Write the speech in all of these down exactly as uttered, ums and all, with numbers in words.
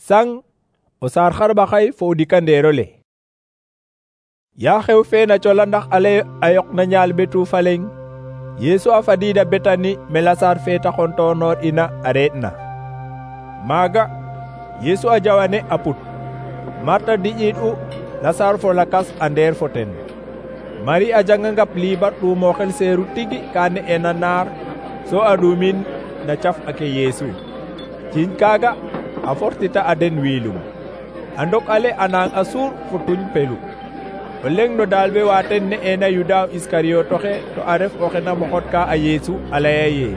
sang o saar xarɓaxay fo o dikandeerole. yaa xew fe na cola ndax ale a yoq na ñaal betu faleng Yeesu a fadiida Betani me Lasaar fe taxontonoor ina a reeɗ na. maaga Yeesu a jawane a put. Marta diƴiid u, Lasaar fo lakas a ndeer fo ten. Mari a janga ngap liibar ɗuumoxel seeru tigi ka ne'ena naar so a ɗuumin na caf ake Yeesu. ciiñ kaaga a fortita a den wiilum. a ndok ale a nang a suur fo tuñ pelu. o leng no daalɓe wa ten ne'ena Yuda Iskariyotoxe to a ref oxe na moxotka a Yeesu a laya ye: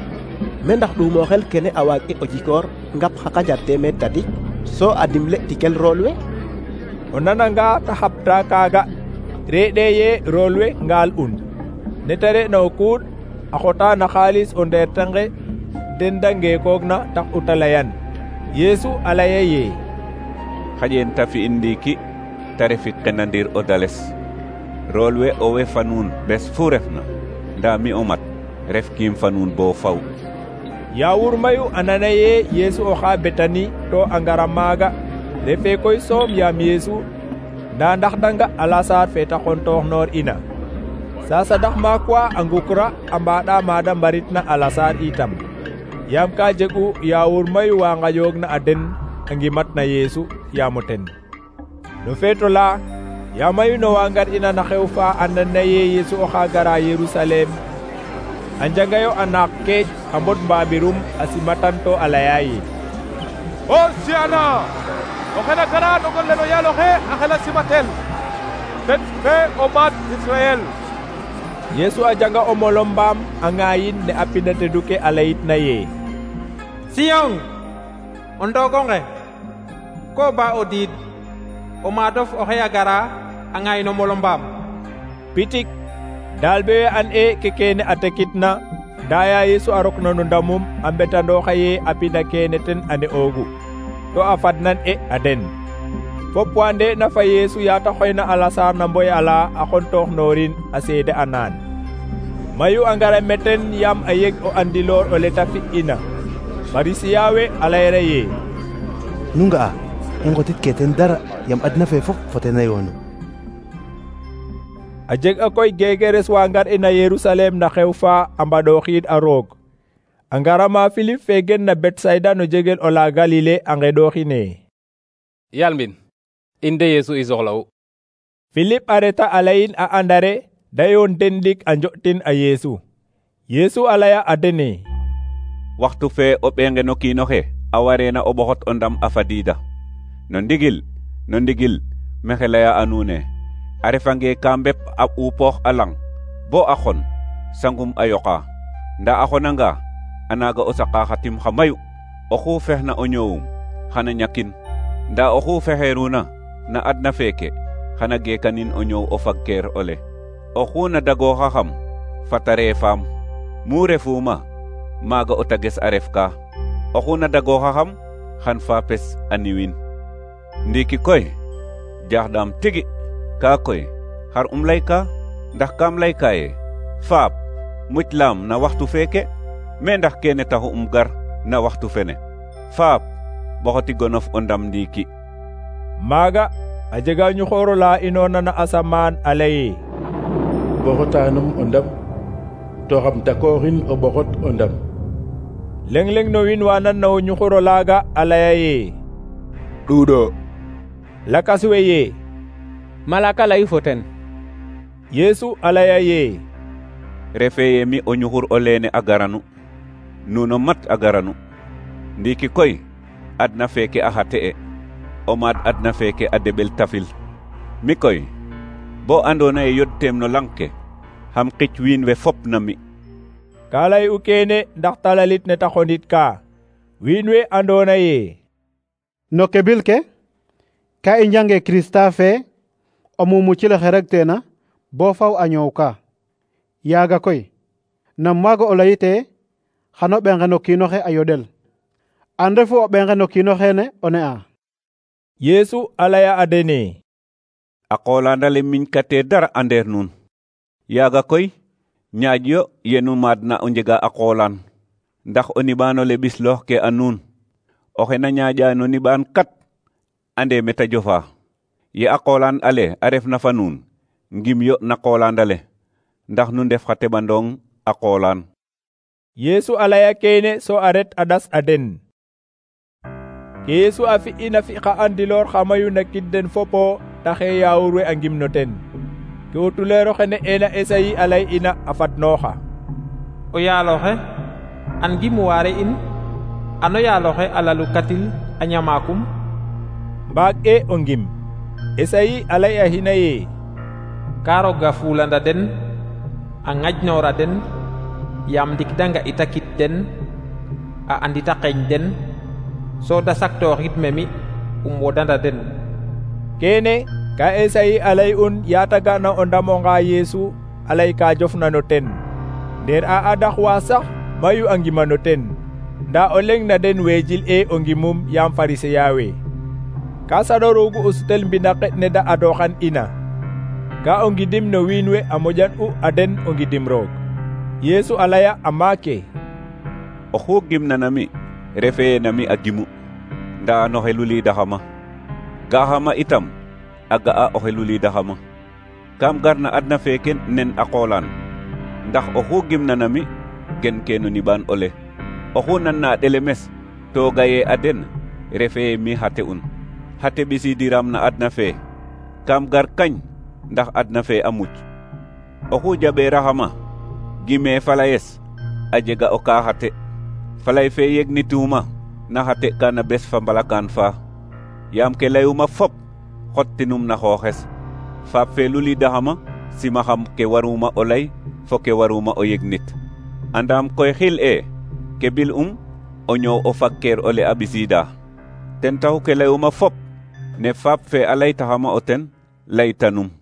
me ndax ɗuumoxel kene a waag i o jikoor ngap xa kajar teemeed tadik so a dimle tikel rool we? o nananga ta xapta kaaga reeɗe ye rool we ngaal un. nete re'na o kuuɗ a xota na xaalis o ndeer tange den da ngeekoogna tax uta layan. Yeesu a laya ye: xaƴen ta fi'in ndiiki ta refit xenandir o dales. rool we o we fa nuun bes fu refna, ndaa mi o mat ref kiim fa nuun bo faw. yaawur mayu a nana ye Yeesu oxa Betani to a ngara maaga refe koy soom yaam Yeesu ndaa ndax danga a Lasaar fe ta xontooxnoor ina. sasa ndax maakwa a ngukra a mbaaɗa maada mbaritna a Lasaar itam, yaam ka jeg'u yaawur mayu wa ngaƴoogna a den a ngimatna Yeesu yaamo ten. no feeto la yaa mayu no wa ngar ina na xew fa a nana ye Yeesu oxa gara Yerusalem a njangayo a naaq keej a mbod mbambirum a simatan to a laya ye: Hosiana! oxe na gara no gon le no yaal oxe a xela simatel ten fe o maad Israel. Yeesu a janga o molo mbaam a ŋaayin ne a pinda teduke a layitna ye: Siyong, o ndogonge ko ba o diid o maadof oxe a gara a ŋaayin o molo mbaam. pitik daalɓe we an e ke kene a tekitna daya Yeesu a rokna no ndamum a mbetandooxa ye a pinda kene ten a ne'oogu to a fadnan e a den. fop wa nde'na fa Yeesu yaata xoyna a Lasaar na mboy ala a xontooxnoorin a seede a naan. mayu a ngara meten yaam a yeg o andiloor o le ta fi'ina. Farisiya we a layra ye: nu nga'a i ngotit ke ten dara yaam adna fe fop fo ten a yoonu. a jeg a koy geegeres wa ngar ina Yerusalem na xew fa a mbaɗooxiid a roog. a ngara ma Filip fe gen na Betsayda no jegel o la Galile a ngeɗooxine: yalmbin in de Yeesu i soxla'u. Filip a reta a layin a andare da yoon den ndik a njo'tin a Yeesu. Yeesu a laya a dene: waxtu fe o ɓeenge no kiinoxe a wareena o ɓoxot o ndam a fadiida. no ndigil no ndigil mexe laya a nuune, a refange ka mbep a ɓuupoox a lang bo a xon sangum a yoqa, nda a xonanga a naaga o saqa xa tim xa mayu. oxu fexna o ñoowum xana ñakin, nda oxu fexeeruna na adna feeke xana geekanin o ñoow o fagkeer ole. oxu na dagooxaxam fata reefaam, mu refuuma maaga o tages a ref ka. oxu na dagooxaxam xan faapes a niwin. ndiiki koy jaxɗaam tigi, kaa koy xar um layka? ndax kaam layka ye faap muclaam na waxtu feeke, me ndax kene taxu um gar na waxtu fene. faap boxoti gonof o ndam ndiiki. maaga a jega ñuxooro la inoona na asamaan a laye: boxotaanum o ndam to xam dakooxin o boxot o ndam. leng-leng no wiin wa nan na o ñuxuro laaga a laya ye: ɗuuɗo. lakas we ye: malaka layu fo ten. Yeesu a laya ye: refe ye mi o ñuxur o leene a garanu, nuno mat a garanu. ndiiki koy adna feeke a xate e o maad adna feeke a deɓel tafil. mi koy bo andoona ye yodteem no lang ke xam qic wiin we fop na mi. ka lay u kene ndax talalit ne ta xonit ka wiin we andoona ye no kebil ke ka i njange Krista fe o mumu ci le xeregteena bo faw a ñoow ka. yaaga koy nam maaga o layite xano ɓenge no kiinoxe a yoɗel. an refu o ɓenge no kiino xeene o ne'a. Yeesu a laya a dene: a qoolaandale miñkatee dara a ndeer nuun. yaaga koy ñaƴyo yenu maadna o njega a qoolaan, ndax o niɓaanole ɓisloox ke a nuun oxe na ñaaƴa no niɓaan kat ande meta jofa ye a qolaan ale a ref na fa nuun ngim yo na qoolandale ndax nu ndef xa teɓandong a qoolaan. Yesu a laya kene so a ret a ɗas a den. Ke Yesu a fi'ina fi xa andiloor xa mayu na kid den fopo taxe yaawur we a ngimno ten. Ke o tuleero xene ena Esayi a lay ina a fadnooxa. O yaaloxe an gimu waare in ano yaaloxe a lalu katil a ñamaakum. Mbaag e o ngim. Esayi a lay a hina ye ka roog a fuulanda den a ŋajnoora den yaam ndik da nga ita kit den a andita qeeñ den so da saktooxid me mi um wodanda den. Kene ka Esayi a lay un yaata ga'na o ndamonga Yesu a lay ka jofna no ten. Nder a adax wa sax mayu a ngima no ten, nda o leng na den weejil e o ngimum yaam Pariseya we. Ka saɗo roogu o sutel mbina qeɗ ne da adoxan ina. Ka o ngidim no wiin we a moƴan u a den o ngidim roog. Yesu a laya a maake: oxu gimna nami refe nami a gimu nda noxe luliidaxama. Ga'axama itam a ga'a oxe luliidaxama. Kam garna adna feke nen a qoolaan ndax oxu gimna nami gen ke no niɓaan ole. Oxu nanna a ɗelemes to gaye a den refe mi xate un. Xate ɓisiidiram na adna fe kam gar kañ ndax adna fe a muc. Oxu jaɓeeraxama gime falayes a jega o ka xate. Falay fe yegnituma na xate kana bes fa mbalakaan fa. Yaam ke layuma fop xottinum na xooxes. Faap fe luliidaxama simaxam ke waruma o lay fo ke waruma o yegnit. Andam koy xil e ke bil um o ñoow o fakkeer ole a ɓisiida. Ten taxu ke layuma fop ne faap fe a laytaxama o ten laytanum.